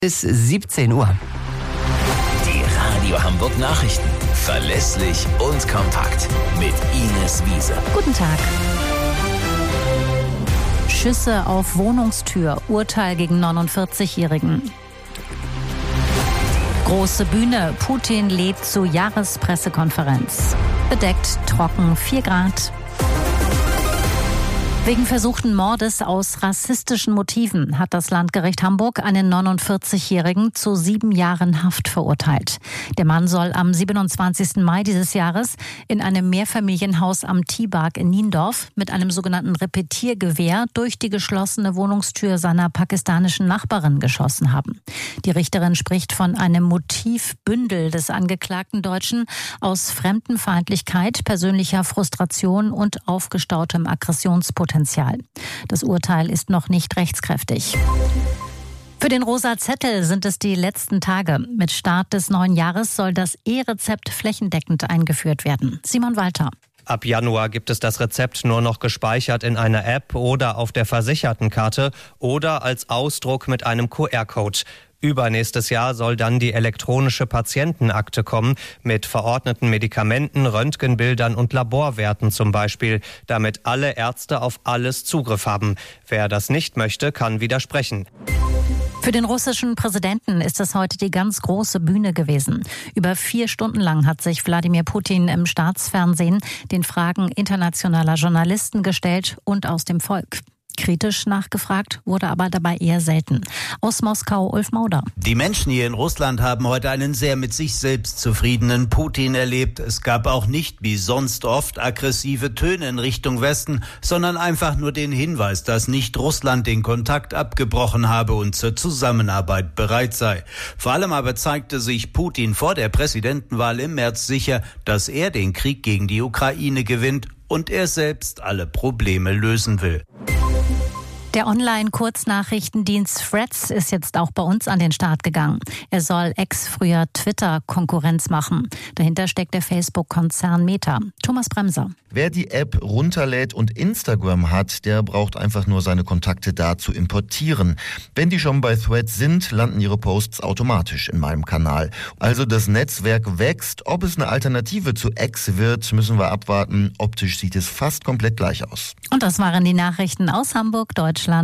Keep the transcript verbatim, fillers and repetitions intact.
Bis siebzehn Uhr. Die Radio Hamburg Nachrichten. Verlässlich und kompakt. Mit Ines Wiese. Guten Tag. Schüsse auf Wohnungstür. Urteil gegen neunundvierzigjährigen. Große Bühne. Putin lädt zu Jahrespressekonferenz. Bedeckt, trocken, vier Grad. Wegen versuchten Mordes aus rassistischen Motiven hat das Landgericht Hamburg einen neunundvierzigjährigen zu sieben Jahren Haft verurteilt. Der Mann soll am siebenundzwanzigsten Mai dieses Jahres in einem Mehrfamilienhaus am Tieberg in Niendorf mit einem sogenannten Repetiergewehr durch die geschlossene Wohnungstür seiner pakistanischen Nachbarin geschossen haben. Die Richterin spricht von einem Motivbündel des angeklagten Deutschen aus Fremdenfeindlichkeit, persönlicher Frustration und aufgestautem Aggressionspotenzial. Das Urteil ist noch nicht rechtskräftig. Für den rosa Zettel sind es die letzten Tage. Mit Start des neuen Jahres soll das E-Rezept flächendeckend eingeführt werden. Simon Walter. Ab Januar gibt es das Rezept nur noch gespeichert in einer App oder auf der Versichertenkarte oder als Ausdruck mit einem Q R-Code. Übernächstes Jahr soll dann die elektronische Patientenakte kommen, mit verordneten Medikamenten, Röntgenbildern und Laborwerten zum Beispiel, damit alle Ärzte auf alles Zugriff haben. Wer das nicht möchte, kann widersprechen. Für den russischen Präsidenten ist es heute die ganz große Bühne gewesen. Über vier Stunden lang hat sich Wladimir Putin im Staatsfernsehen den Fragen internationaler Journalisten gestellt und aus dem Volk. Kritisch nachgefragt wurde aber dabei eher selten. Aus Moskau, Ulf Mauder. Die Menschen hier in Russland haben heute einen sehr mit sich selbst zufriedenen Putin erlebt. Es gab auch nicht wie sonst oft aggressive Töne in Richtung Westen, sondern einfach nur den Hinweis, dass nicht Russland den Kontakt abgebrochen habe und zur Zusammenarbeit bereit sei. Vor allem aber zeigte sich Putin vor der Präsidentenwahl im März sicher, dass er den Krieg gegen die Ukraine gewinnt und er selbst alle Probleme lösen will. Der Online-Kurznachrichtendienst Threads ist jetzt auch bei uns an den Start gegangen. Er soll X, früher Twitter, Konkurrenz machen. Dahinter steckt der Facebook-Konzern Meta. Thomas Bremser. Wer die App runterlädt und Instagram hat, der braucht einfach nur seine Kontakte da zu importieren. Wenn die schon bei Threads sind, landen ihre Posts automatisch in meinem Kanal. Also das Netzwerk wächst. Ob es eine Alternative zu X wird, müssen wir abwarten. Optisch sieht es fast komplett gleich aus. Und das waren die Nachrichten aus Hamburg, Deutschland